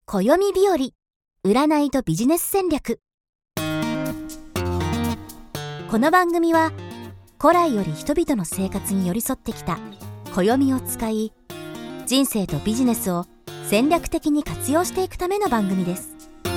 暦日和、占いとビジネス戦略。この番組は古来より人々の生活に寄り添ってきた暦を使い、人生とビジネスを戦略的に活用していくための番組です。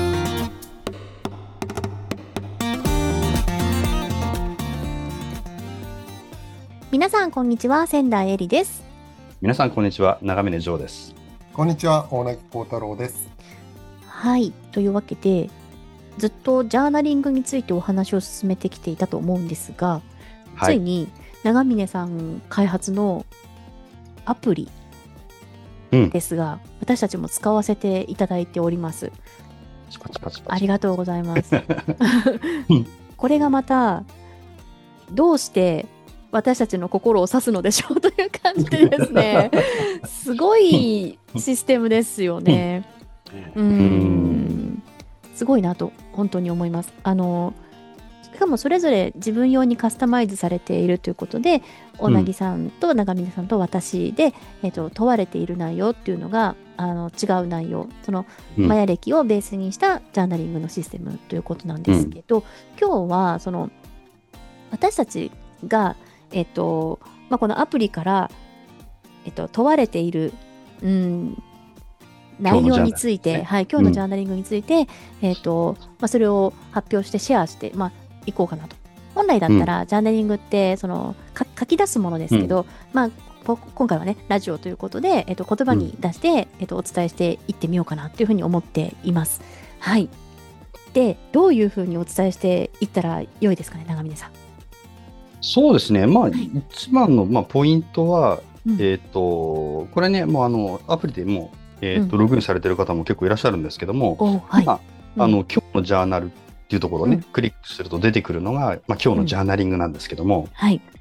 皆さんこんにちは、仙台絵里です。 皆さんこんにちは、長峰ジョーです。 こんにちは、大貫幸太郎です。 はい、というわけでずっとジャーナリングについてお話を進めてきていたと思うんですが、 はい、 ついに長峰さん開発のアプリですが、私たちも使わせていただいております。 パチパチパチありがとうございますこれがまたどうして私たちの心を指すのでしょうという感じでですねすごいシステムですよね。すごいなと本当に思います。しかもそれぞれ自分用にカスタマイズされているということで、大貫さんと長峰さんと私で、問われている内容っていうのが違う内容、そのマヤ歴をベースにしたジャーナリングのシステムということなんですけど、今日はその私たちが、このアプリから、問われている、内容について、今日のジャーナリングについて、それを発表してシェアして、いこうかなと。本来だったら、ジャーナリングってその書き出すものですけど、今回はねラジオということで、言葉に出して、お伝えしていってみようかなというふうに思っています。はい。で、どういうふうにお伝えしていったら良いですかね、長峰さん。 そうですね、一番の、ポイントは、これね、もうアプリでもう、ログインされてる方も結構いらっしゃるんですけども、今日のジャーナルっていうところをね、クリックすると出てくるのが、今日のジャーナリングなんですけども、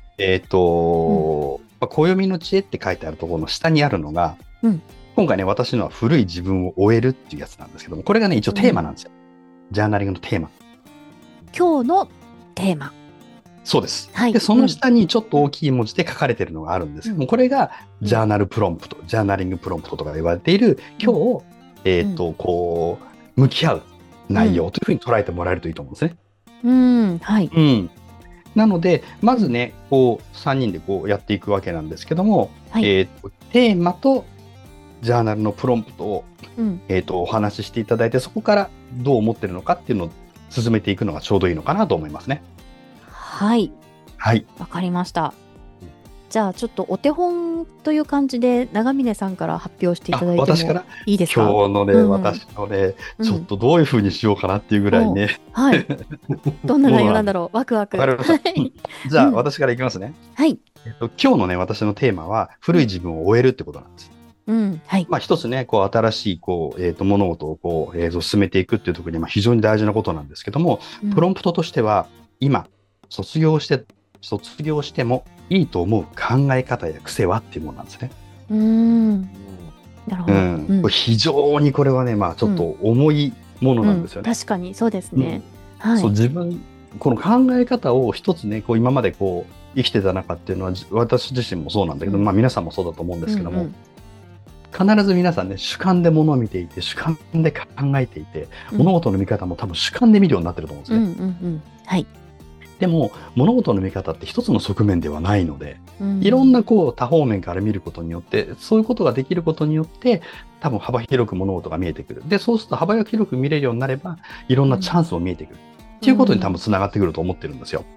暦の知恵って書いてあるところの下にあるのが、今回ね、私のは古い自分を終えるっていうやつなんですけども、これがね、一応テーマなんですよ。ジャーナリングのテーマ。 今日のテーマ。 そうです。で、その下にちょっと大きい文字で書かれているのがあるんですけども、これがジャーナルプロンプト、ジャーナリングプロンプトとか言われている、今日、こう、向き合う内容というふうに捉えてもらえるといいと思うんですね。なので、まずね、こう、3人でこうやっていくわけなんですけども、テーマとジャーナルのプロンプトを、お話ししていただいて、そこからどう思ってるのかっていうのを進めていくのがちょうどいいのかなと思いますね。 はい。わかりました。じゃあちょっとお手本という感じで長峰さんから発表していただいてもいいですか？ 今日のね、私のね、ちょっとどういう風にしようかなっていうぐらいね。 どんな内容なんだろう。ワクワク。 わかりました。じゃあ私からいきますね。 はい。 今日のね、私のテーマは古い自分を終えるってことなんです。一つね、こう新しいこう物事をこう進めていくっていうところに非常に大事なことなんですけども、プロンプトとしては今卒業してもいいと思う考え方や癖はっていうものなんですね。 なるほど。 非常にこれはね、ちょっと重いものなんですよね。 確かにそうですね。 そう、自分この考え方を一つね、こう今までこう生きてた中っていうのは私自身もそうなんだけど、皆さんもそうだと思うんですけども、必ず皆さんね、主観で物を見ていて、主観で考えていて、物事の見方も多分主観で見るようになってると思うんですね。でも物事の見方って一つの側面ではないので、いろんなこう多方面から見ることによって、そういうことができることによって多分幅広く物事が見えてくる。で、そうすると幅広く見れるようになれば、いろんなチャンスも見えてくるっていうことに多分つながってくると思ってるんですよ。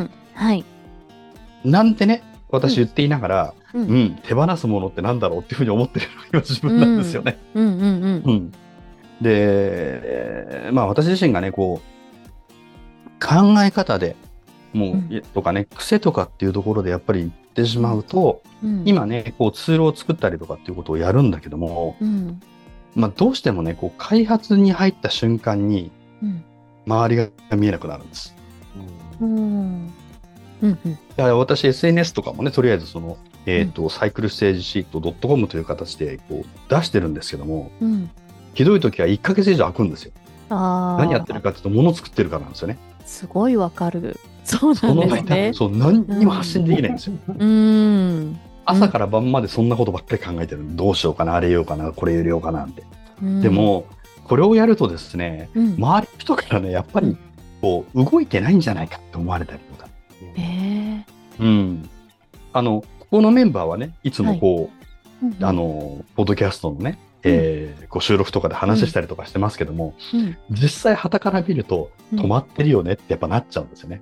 なんてね、私言っていながら、手放すものってなんだろうっていうふうに思ってるのが自分なんですよね。で、私自身がね、こう考え方でもうとかね、癖とかっていうところでやっぱり言ってしまうと、今ね、こうツールを作ったりとかっていうことをやるんだけども、どうしてもね、こう開発に入った瞬間に周りが見えなくなるんです。だから私 SNS とかもね、とりあえずその、サイクルステージシート .com という形でこう出してるんですけども、ひどい時は1ヶ月以上空くんですよ。何やってるかっていうと、物作ってるからなんですよね。 すごいわかる。そうなんですね。 そう、何にも発信できないんですよ。朝から晩までそんなことばっかり考えてる。どうしようかな、あれ言おうかな、これ入れようかなって。でもこれをやるとですね、 うん。 周りの人からね、やっぱりこう動いてないんじゃないかって思われたりとか。 えここのメンバーはね、いつもこう、 うんポッドキャストのね、こう収録とかで話したりとかしてますけども、 うん実際傍から見ると止まってるよねってやっぱなっちゃうんですよね。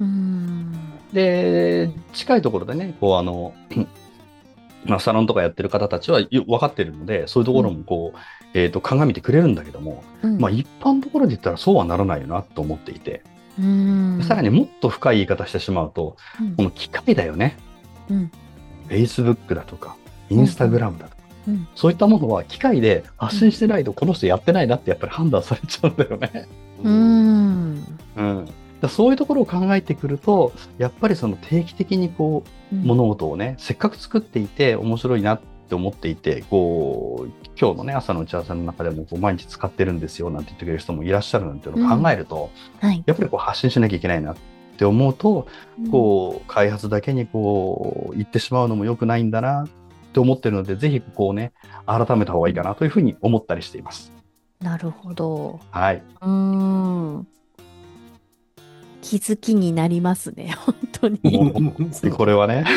で、近いところでね、こうサロンとかやってる方たちは分かってるので、そういうところもこう、鑑みてくれるんだけども、一般のところで言ったらそうはならないよなと思っていて、さらにもっと深い言い方してしまうと、この機械だよね。Facebook だとか、Instagram だとか、そういったものは機械で発信してないとこの人やってないなってやっぱり判断されちゃうんだよね。そういうところを考えてくると、やっぱりその定期的にこう、物事をね、せっかく作っていて面白いなって思っていて、こう今日のね朝の打ち合わせの中でもこう毎日使ってるんですよなんて言ってくれる人もいらっしゃるなんていうのを考えると、やっぱりこう発信しなきゃいけないなって思うと、こう開発だけにこう言ってしまうのも良くないんだなって思ってるので、ぜひここをね改めた方がいいかなというふうに思ったりしています。 なるほど。 はい。 気づきになりますね、本当に。 これはね。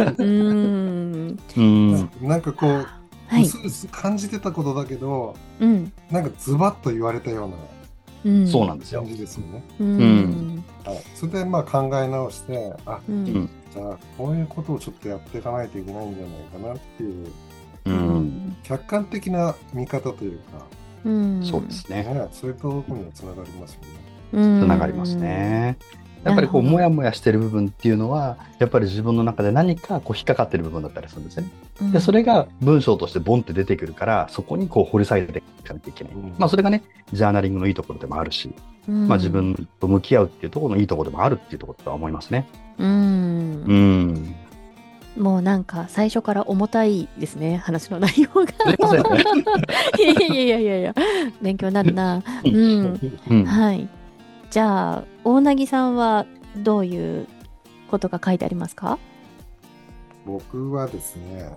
なんかこう、感じてたことだけど、なんかズバッと言われたようなそうなんですよ。 感じですよね。それでまあ考え直して、じゃあこういうことをちょっとやっていかないといけないんじゃないかなっていう、客観的な見方というか、 そうですね。 そういうところにはつながりますよね。 つながりますね。やっぱりこうモヤモヤしてる部分っていうのはやっぱり自分の中で何かこう引っかかってる部分だったりするんですね。でそれが文章としてボンって出てくるから、そこにこう掘り下げていかなきゃいけない。それがねジャーナリングのいいところでもあるし、自分と向き合うっていうところのいいところでもあるっていうところだとは思いますね。 もうなんか最初から重たいですね、話の内容が。いや勉強になるな。はい。じゃあ大凪さんはどういうことが書いてありますか？ 僕はですね、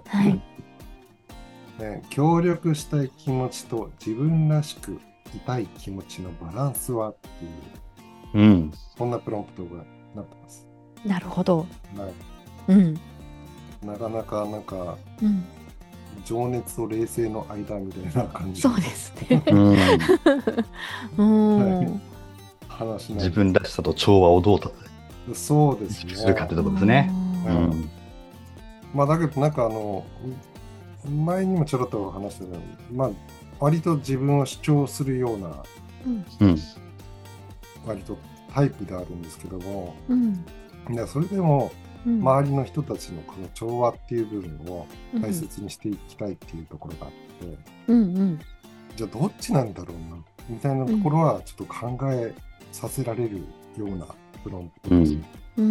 協力したい気持ちと自分らしくいたい気持ちのバランスはっていう、そんなプロンプトがなってます。 なるほど。 なかなか情熱と冷静の間みたいな感じ。 そうですね。 自分らしさと調和をどうとそうですね。 するかってところですね。 だけどなんか前にもちょろっと話したように、割と自分を主張するような、割とタイプであるんですけども、それでも周りの人たちのこの調和っていう部分を大切にしていきたいっていうところがあって、じゃあどっちなんだろうなみたいなところはちょっと考えさせられるようなプロンプトです。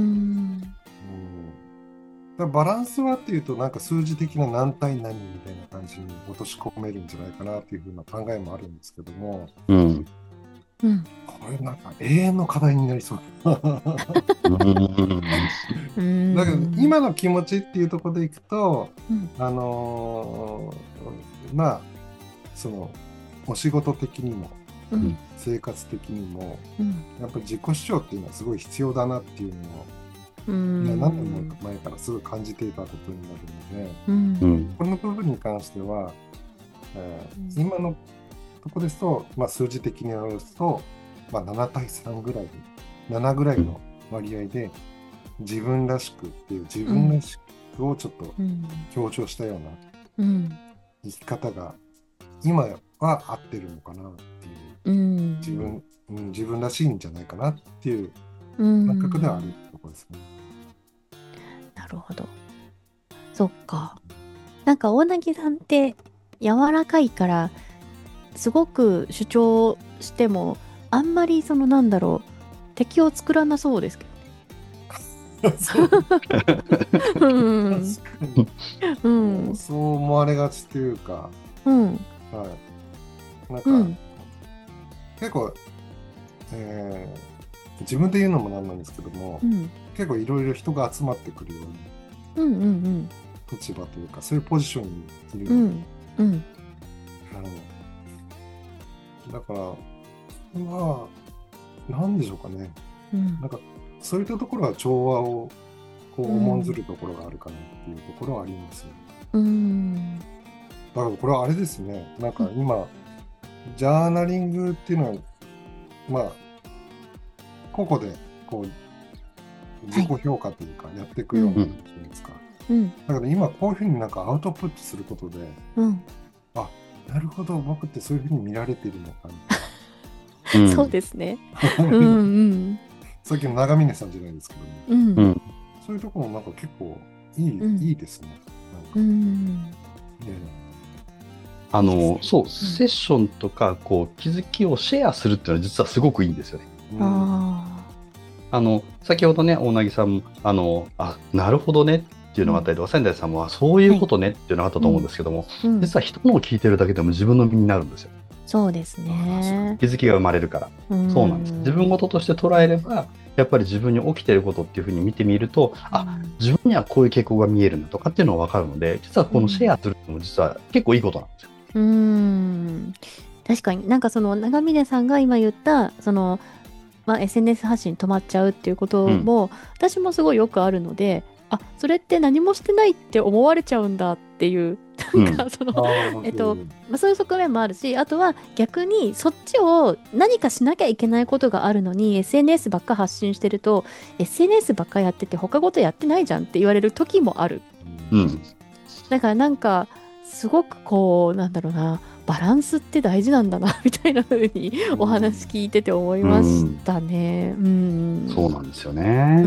バランスはっていうとなんか数字的な何対何みたいな感じに落とし込めるんじゃないかなっていうふうな考えもあるんですけども、これなんか永遠の課題になりそう。だけど今の気持ちっていうところでいくと、そのお仕事的にも、生活的にも、やっぱり自己主張っていうのはすごい必要だなっていうのを何年も前からすごい感じていたことになるので、この部分に関しては、今のところですと、数字的に表すと、7対3ぐらいで7ぐらいの割合で自分らしくっていう自分らしくをちょっと強調したような生き方が今は合ってるのかなっていう、自分らしいんじゃないかなっていう感覚ではあるところですね。 なるほど。そっか。なんか大凪さんって柔らかいからすごく主張してもあんまり敵を作らなそうですけどね。 そう思われがちっていうか、なんか、結構、自分で言うのもなんなんですけども、結構いろいろ人が集まってくるような立場というか、そういうポジションにいるような、 だからまあなんでしょうかね、なんかそういったところは調和をこう重んずるところがあるかなっていうところはありますね。だからこれはあれですね、なんか今ジャーナリングっていうのはまあ個々でこう自己評価というかやっていくような感じですか。だから今こういうふうになんかアウトプットすることで、あ、なるほど、僕ってそういうふうに見られているのかみたいな。 そうですね。 さっきの長峰さんじゃないですけども、そういうところもなんか結構いいですね。 そう、セッションとかこう気づきをシェアするっていうのは実はすごくいいんですよね。先ほどね、大凪さんもなるほどねっていうのがあったりとか、仙台さんもそういうことねっていうのがあったと思うんですけども、実は人のを聞いてるだけでも自分の身になるんですよ。 そうですね。 気づきが生まれるから。そうなんです。自分事として捉えれば、やっぱり自分に起きていることっていうふうに見てみると、自分にはこういう傾向が見えるんだとかっていうのが分かるので、実はこのシェアするのも実は結構いいことなんですよ。 確かになんかその長峰さんが今言ったその、SNS 発信止まっちゃうっていうことも、私もすごいよくあるので、それって何もしてないって思われちゃうんだっていうなんかそういう側面もあるし、あとは逆にそっちを何かしなきゃいけないことがあるのに SNS ばっか発信してると SNS ばっかやってて他事やってないじゃんって言われる時もある。だからなんかすごくこうなんだろうな、バランスって大事なんだなみたいな風にお話聞いてて思いましたね。 そうなんですよね。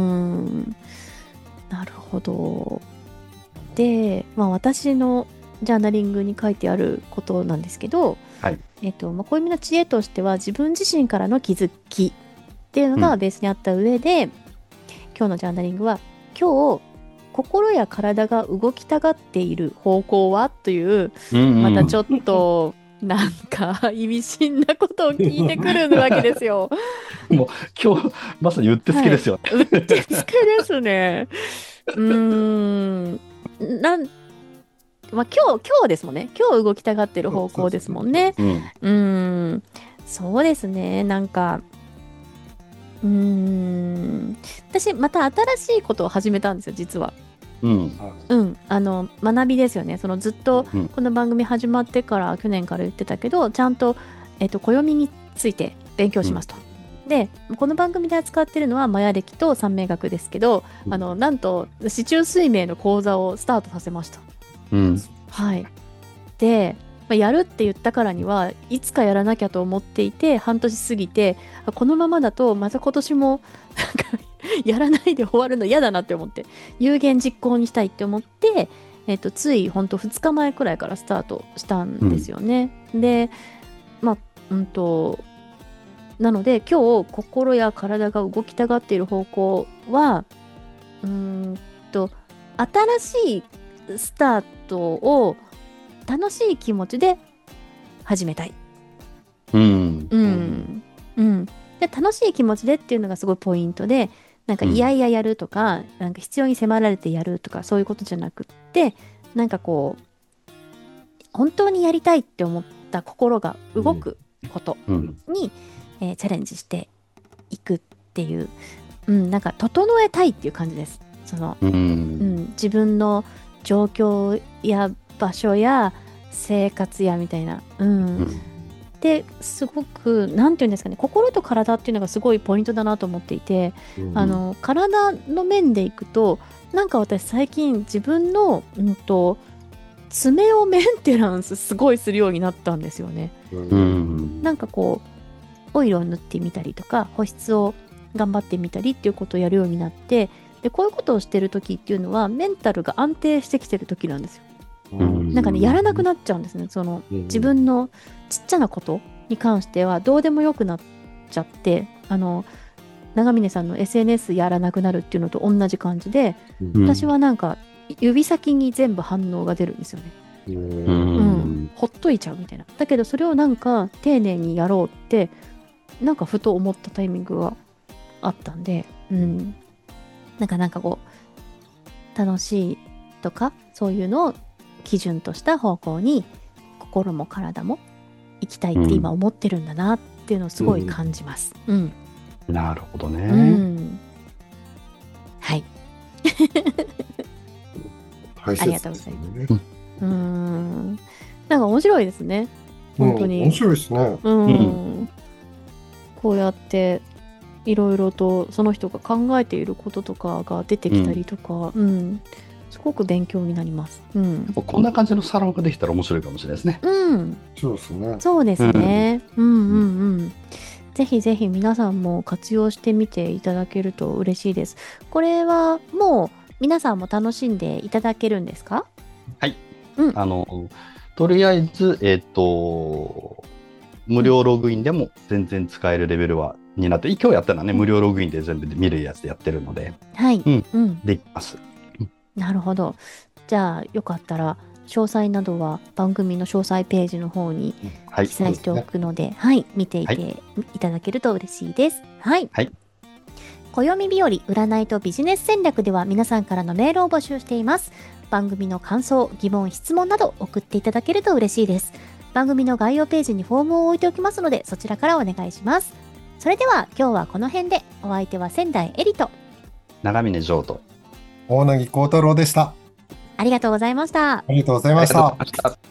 なるほど。で、私のジャーナリングに書いてあることなんですけど、暦の知恵としては自分自身からの気づきっていうのがベースにあった上で、今日のジャーナリングは今日心や体が動きたがっている方向はという、またちょっとなんか意味深なことを聞いてくるわけですよ。 もう今日まさにうってつけですよね。 うってつけですね。今日ですもんね。今日動きたがってる方向ですもんね。そうですね。なんか私また新しいことを始めたんですよ、実は。学びですよね。そのずっとこの番組始まってから去年から言ってたけど、ちゃんと暦について勉強しますと。でこの番組で扱ってるのはマヤ暦と三名学ですけど、なんと四柱推命の講座をスタートさせました。で、やるって言ったからにはいつかやらなきゃと思っていて、半年過ぎてこのままだとまた今年もなんかやらないで終わるの嫌だなって思って、有言実行にしたいって思って、ついほんと2日前くらいからスタートしたんですよね。でなので今日心や体が動きたがっている方向は新しいスタートを楽しい気持ちで始めたい。で楽しい気持ちでっていうのがすごいポイントで、なんかいやいややるとか、なんか必要に迫られてやるとかそういうことじゃなくって、なんかこう本当にやりたいって思った心が動くことに、チャレンジしていくっていう、なんか整えたいっていう感じです。その、自分の状況や場所や生活やみたいな、ですごくなんていうんですかね、心と体っていうのがすごいポイントだなと思っていて、体の面でいくと、なんか私最近自分の爪をメンテナンスすごいするようになったんですよね。なんかこうオイルを塗ってみたりとか保湿を頑張ってみたりっていうことをやるようになって、でこういうことをしてる時っていうのはメンタルが安定してきてる時なんですよ。なんかね、やらなくなっちゃうんですね。その自分のちっちゃなことに関してはどうでもよくなっちゃって、長峰さんの SNS やらなくなるっていうのと同じ感じで、私はなんか指先に全部反応が出るんですよね。ほっといちゃうみたいな。だけどそれをなんか丁寧にやろうってなんかふと思ったタイミングがあったんで、なんかこう楽しいとかそういうのを基準とした方向に心も体もいきたいって今思ってるんだなっていうのをすごい感じます。 なるほどね。 はい。 大切ですね。 ありがとうございます。なんか面白いですね。本当に。 面白いですね。 こうやっていろいろとその人が考えていることとかが出てきたりとか、すごく勉強になります。 こんな感じのサロンができたら面白いかもしれないですね。 そうですね。 そうですね。ぜひぜひ皆さんも活用してみていただけると嬉しいです。これはもう皆さんも楽しんでいただけるんですか？ はい。とりあえず、無料ログインでも全然使えるレベルになって、今日やったのはね、無料ログインで全部見るやつでやってるので、できます。 なるほど。じゃあ、よかったら、詳細などは番組の詳細ページの方に記載しておくので、見ていただけると嬉しいです。暦日和占いとビジネス戦略では皆さんからのメールを募集しています。番組の感想、疑問、質問など送っていただけると嬉しいです。番組の概要ページにフォームを置いておきますので、そちらからお願いします。それでは今日はこの辺で。お相手は仙台エリと長峰城と大柳幸太郎でした。 ありがとうございました。 ありがとうございました。